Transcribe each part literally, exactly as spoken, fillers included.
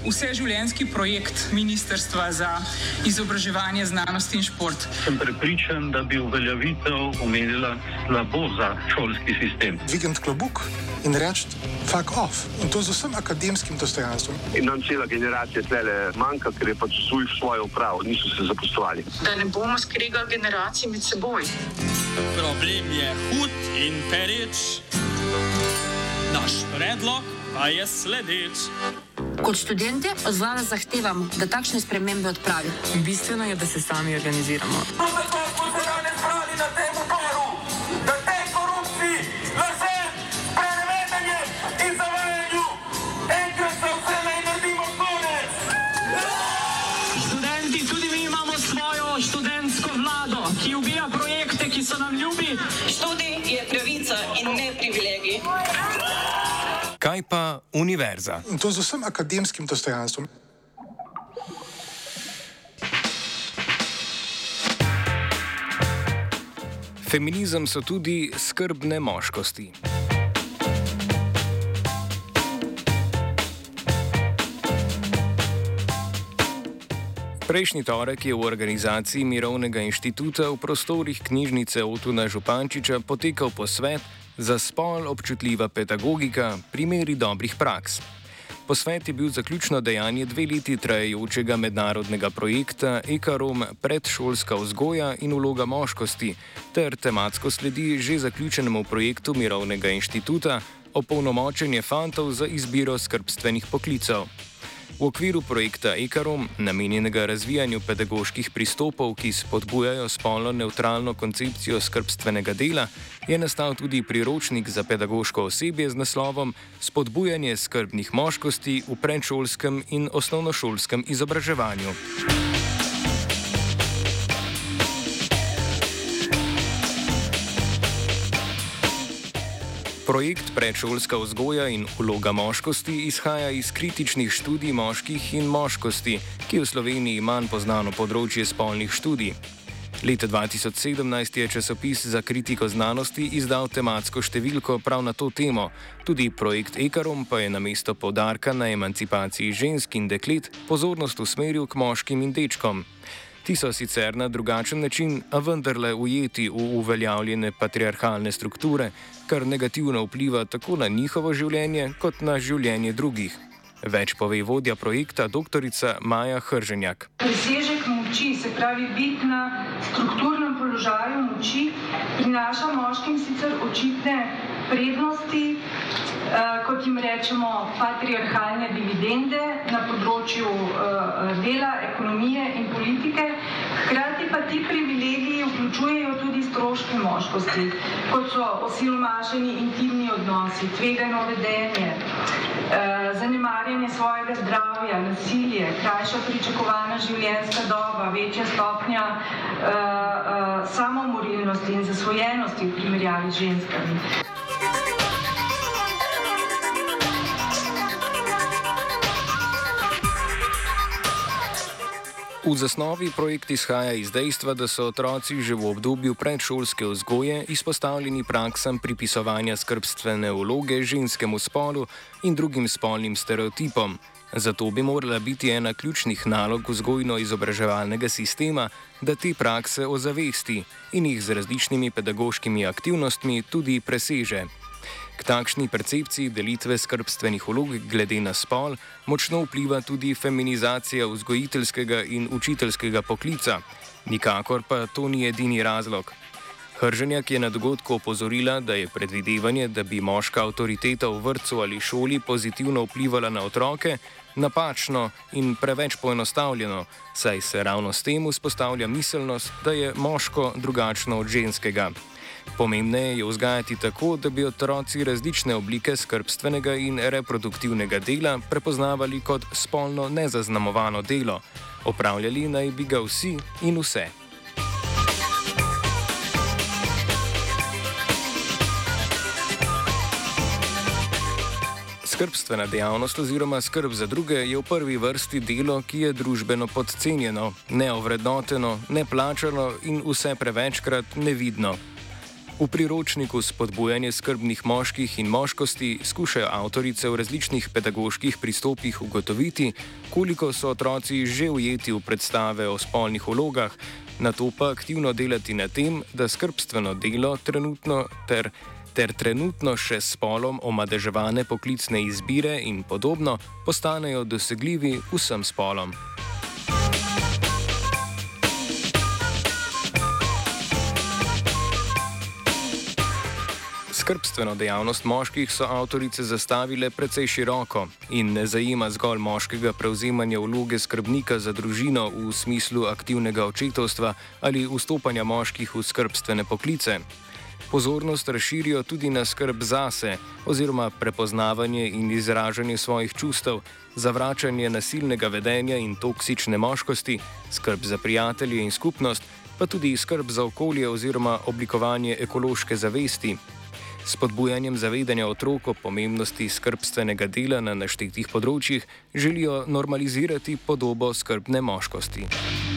vseživljenjski projekt Ministrstva za izobraževanje, znanost in šport. Sem prepričan, da bi uveljavitev omenila slabo za šolski sistem. Dvigant klobuk in reči fuck off. In to z vsem akademskim dostojanstvom. In nam cela generacija tlele manjka, ker je pač svoj svojo upravo, niso se zaposlovali. Da ne bomo skregali generacij med seboj. Problem je hud in pereč, naš predlog pa je sledeč. Kot študente od vlade zahtevam, da takšne spremembe odpravi. Bistveno je, da se sami organiziramo. Študenti, tudi mi imamo svojo študentsko vlado, ki ubija projekte, ki so nam ljubi. Študij je pravica in ne privilegij. Kaj pa univerza? In to z vsem akademskim dostojanstvom. Feminizem so tudi skrbne moškosti. Prejšnji torek je v organizaciji Mirovnega inštituta v prostorih knjižnice Otona Župančiča potekal posvet za spol občutljiva pedagogika, primeri dobrih praks. Posvet je bil zaključno dejanje dve leti trajajočega mednarodnega projekta EKAROM predšolska vzgoja in vloga moškosti ter tematsko sledi že zaključenemu projektu Mirovnega inštituta opolnomočenje fantov za izbiro skrbstvenih poklicev. V okviru projekta EKAROM, namenjenega razvijanju pedagoških pristopov, ki spodbujajo spolno nevtralno koncepcijo skrbstvenega dela, je nastal tudi priročnik za pedagoško osebje z naslovom Spodbujanje skrbnih moškosti v predšolskem in osnovnošolskem izobraževanju. Projekt Predšolska vzgoja in vloga moškosti izhaja iz kritičnih študij moških in moškosti, ki je v Sloveniji manj poznano področje spolnih študij. Leta dva tisoč sedemnajst je časopis za kritiko znanosti izdal tematsko številko prav na to temo. Tudi projekt EKAROM pa je namesto poudarka na emancipaciji žensk in deklet pozornost usmeril k moškim in dečkom. Ti so sicer na drugačen način, a vendarle ujeti v uveljavljene patriarhalne strukture, kar negativno vpliva tako na njihovo življenje, kot na življenje drugih. Več pove vodja projekta doktorica Maja Hrženjak. Presežek moči, se pravi biti na strukturnem položaju moči, prinaša moškim sicer očitne prednosti, kot jim rečemo patriarhalne dividende na področju dela, ekonomije in politike. Hkrati pa ti privilegiji vključujejo tudi stroške moškosti, kot so osiromašeni intimni odnosi, tvegano vedenje, zanemarjanje svojega zdravja, nasilje, krajša pričakovana življenjska doba, večja stopnja samomorilnosti in zasvojenosti v primerjavi z ženskami. V zasnovi projekt izhaja iz dejstva, da so otroci že v obdobju predšolske vzgoje izpostavljeni praksam pripisovanja skrbstvene vloge ženskemu spolu in drugim spolnim stereotipom. Zato bi morala biti ena ključnih nalog vzgojno-izobraževalnega sistema, da te prakse ozavesti in jih z različnimi pedagoškimi aktivnostmi tudi preseže. K takšni percepciji delitve skrbstvenih vlog glede na spol močno vpliva tudi feminizacija vzgojiteljskega in učiteljskega poklica. Nikakor pa to ni edini razlog. Hrženjak je na dogodku opozorila, da je predvidevanje, da bi moška avtoriteta v vrtcu ali šoli pozitivno vplivala na otroke, napačno in preveč poenostavljeno, saj se ravno s tem vzpostavlja miselnost, da je moško drugačno od ženskega. Pomembneje je vzgajati tako, da bi otroci različne oblike skrbstvenega in reproduktivnega dela prepoznavali kot spolno nezaznamovano delo. Opravljali naj bi ga vsi in vse. Skrbstvena dejavnost oziroma skrb za druge je v prvi vrsti delo, ki je družbeno podcenjeno, neovrednoteno, neplačano in vse prevečkrat nevidno. V priročniku Spodbujanje skrbnih moških in moškosti skušajo avtorice v različnih pedagoških pristopih ugotoviti, koliko so otroci že ujeti v predstave o spolnih vlogah, nato pa aktivno delati na tem, da skrbstveno delo trenutno ter, ter trenutno še s spolom omadeževane poklicne izbire in podobno postanejo dosegljivi vsem spolom. Skrbstveno dejavnost moških so avtorice zastavile precej široko in ne zajema zgolj moškega prevzemanja vloge skrbnika za družino v smislu aktivnega očetovstva ali vstopanja moških v skrbstvene poklice. Pozornost razširijo tudi na skrb zase oziroma prepoznavanje in izražanje svojih čustev, zavračanje nasilnega vedenja in toksične moškosti, skrb za prijatelje in skupnost, pa tudi skrb za okolje oziroma oblikovanje ekološke zavesti. S spodbujanjem zavedanja otrok o pomembnosti skrbstvenega dela na naštetih področjih želijo normalizirati podobo skrbne moškosti.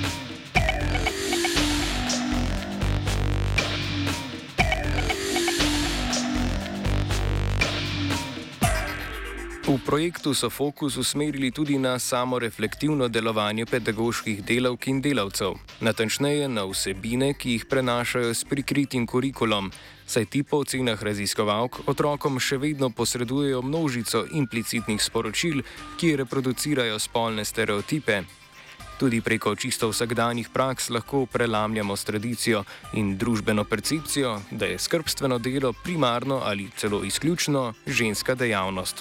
V projektu so fokus usmerili tudi na samoreflektivno delovanje pedagoških delavk in delavcev, natančneje na vsebine, ki jih prenašajo s prikritim kurikulom, saj ti po ocenah raziskovalk otrokom še vedno posredujejo množico implicitnih sporočil, ki reproducirajo spolne stereotipe. Tudi preko čisto vsakdanjih praks lahko prelamljamo s tradicijo in družbeno percepcijo, da je skrbstveno delo primarno ali celo izključno ženska dejavnost.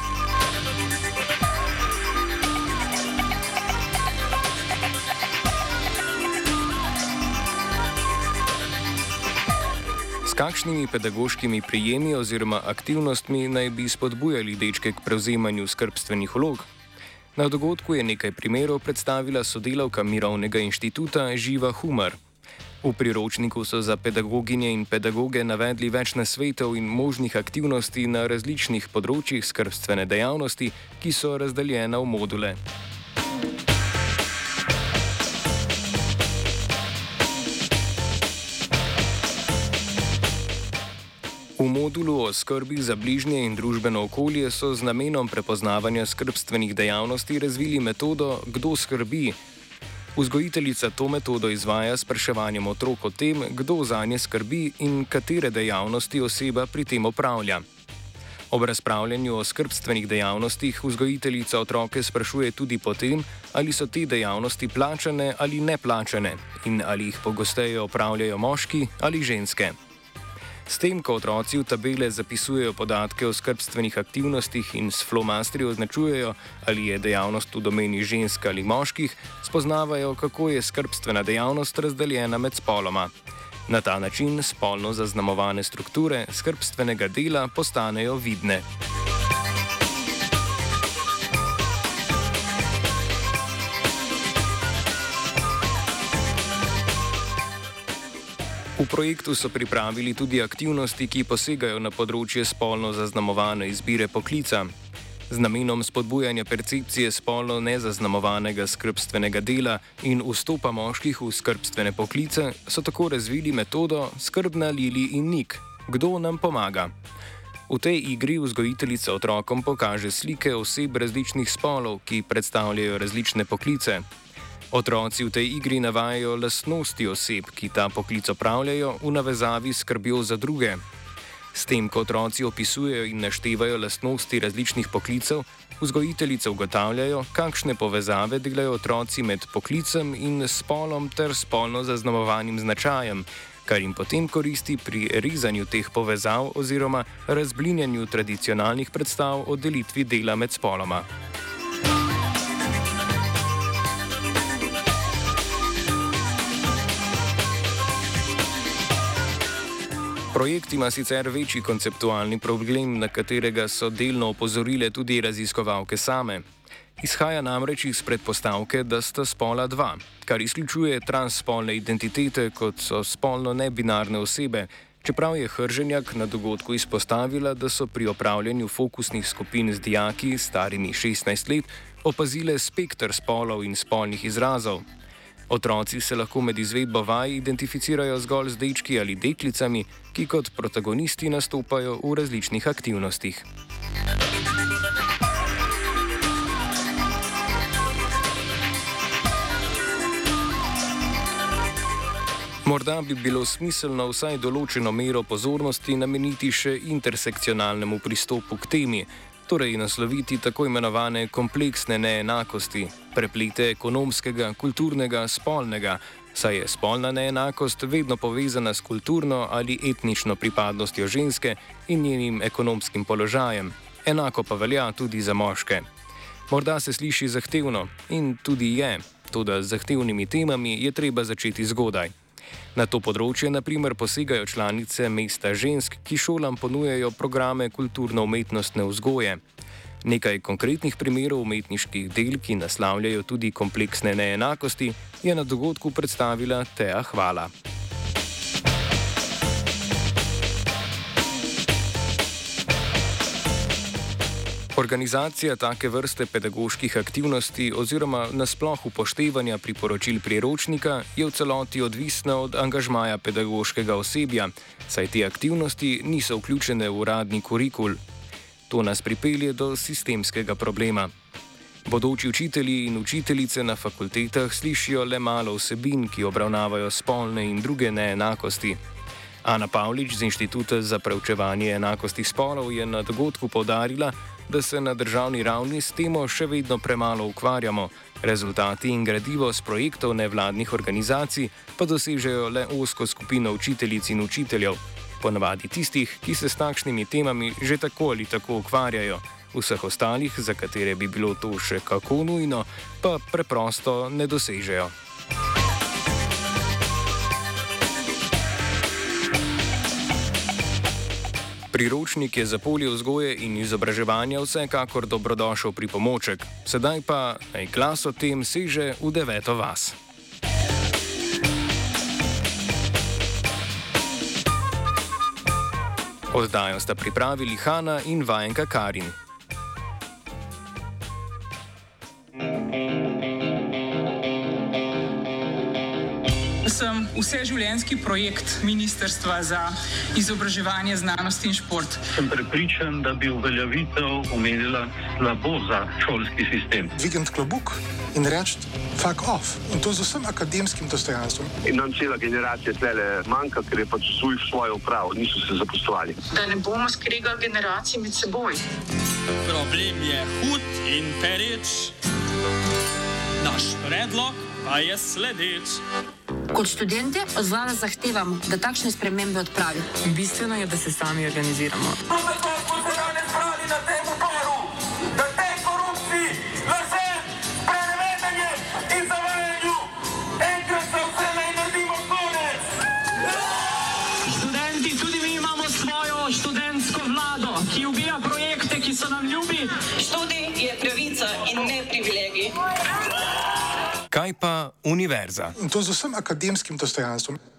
Kakšnimi pedagoškimi prijemi oziroma aktivnostmi naj bi spodbujali dečke k prevzemanju skrbstvenih vlog? Na dogodku je nekaj primerov predstavila sodelavka Mirovnega inštituta Živa Humar. V priročniku so za pedagoginje in pedagoge navedli več nasvetov in možnih aktivnosti na različnih področjih skrbstvene dejavnosti, ki so razdeljena v module. V modulu o skrbi za bližnje in družbeno okolje so z namenom prepoznavanja skrbstvenih dejavnosti razvili metodo Kdo skrbi. Vzgojiteljica to metodo izvaja s spraševanjem otrok o tem, kdo zanje skrbi in katere dejavnosti oseba pri tem opravlja. Ob razpravljanju o skrbstvenih dejavnostih vzgojiteljica otroke sprašuje tudi po tem, ali so te dejavnosti plačane ali neplačane in ali jih pogosteje opravljajo moški ali ženske. S tem, ko otroci v tabele zapisujejo podatke o skrbstvenih aktivnostih in s flomastri označujejo, ali je dejavnost v domeni žensk ali moških, spoznavajo, kako je skrbstvena dejavnost razdeljena med spoloma. Na ta način spolno zaznamovane strukture skrbstvenega dela postanejo vidne. V projektu so pripravili tudi aktivnosti, ki posegajo na področje spolno zaznamovane izbire poklica. Z namenom spodbujanja percepcije spolno nezaznamovanega skrbstvenega dela in vstopa moških v skrbstvene poklice so tako razvili metodo Skrbna Lili in Nik. Kdo nam pomaga? V tej igri vzgojiteljica otrokom pokaže slike oseb različnih spolov, ki predstavljajo različne poklice. Otroci v tej igri navajajo lastnosti oseb, ki ta poklic opravljajo, v navezavi s skrbjo za druge. S tem, ko otroci opisujejo in naštevajo lastnosti različnih poklicev, vzgojiteljice ugotavljajo, kakšne povezave delajo otroci med poklicem in spolom ter spolno zaznamovanim značajem, kar jim potem koristi pri rezanju teh povezav oziroma razblinjanju tradicionalnih predstav o delitvi dela med spoloma. Projekt ima sicer večji konceptualni problem, na katerega so delno opozorile tudi raziskovalke same. Izhaja namreč iz predpostavke, da sta spola dva, kar izključuje transspolne identitete, kot so spolno nebinarne osebe, čeprav je Hrženjak na dogodku izpostavila, da so pri opravljanju fokusnih skupin z dijaki starimi šestnajst let opazile spekter spolov in spolnih izrazov. Otroci se lahko med izvedbo vaj identificirajo zgolj z dečki ali deklicami, ki kot protagonisti nastopajo v različnih aktivnostih. Morda bi bilo smiselno vsaj določeno mero pozornosti nameniti še intersekcionalnemu pristopu k temi, torej nasloviti tako imenovane kompleksne neenakosti, preplete ekonomskega, kulturnega, spolnega, saj je spolna neenakost vedno povezana s kulturno ali etnično pripadnostjo ženske in njenim ekonomskim položajem. Enako pa velja tudi za moške. Morda se sliši zahtevno in tudi je, toda z zahtevnimi temami je treba začeti zgodaj. Na to področje na primer posegajo članice Mesta žensk, ki šolam ponujajo programe kulturno-umetnostne vzgoje. Nekaj konkretnih primerov umetniških del, ki naslavljajo tudi kompleksne neenakosti, je na dogodku predstavila Teja Hvala. Organizacija take vrste pedagoških aktivnosti oziroma nasploh upoštevanja priporočil priročnika je v celoti odvisna od angažmaja pedagoškega osebja, saj te aktivnosti niso vključene v uradni kurikul. To nas pripelje do sistemskega problema. Bodoči učitelji in učiteljice na fakultetah slišijo le malo vsebin, ki obravnavajo spolne in druge neenakosti. Ana Pavlič z Inštituta za preučevanje enakosti spolov je na dogodku poudarila, da se na državni ravni s temo še vedno premalo ukvarjamo, rezultati in gradivo z projektov nevladnih organizacij pa dosežejo le ozko skupino učiteljic in učiteljev, ponavadi tistih, ki se s takšnimi temami že tako ali tako ukvarjajo, vseh ostalih, za katere bi bilo to še kako nujno, pa preprosto ne dosežejo. Priročnik je za polje vzgoje in izobraževanja vsekakor dobrodošel pripomoček, sedaj pa naj glas o tem seže v deveto vas. Oddajo sta pripravili Hana in vajenka Karin. Sem vseživljenjski projekt Ministrstva za izobraževanje, znanost in šport. Sem prepričan, da bi uveljavitev omenila slabo za šolski sistem. Dvigniti klobuk in reči fuck off. In to z vsem akademskim dostojanstvom. In nam cela generacija tlele manjka, ker je pač svojo pravo, niso se zaposlovali. Da ne bomo skregali generacij med seboj. Problem je hud in pereč, naš predlog pa je sledeč. Kot študente od vlade zahtevamo, da takšne spremembe odpravi. Bistveno je, da se sami organiziramo. Študenti, tudi mi imamo svojo študentsko vlado, ki ubija projekte, ki so nam ljubi. Študij je pravica in ne privilegij. Kaj pa univerza? In to z vsem akademskim dostojanstvom.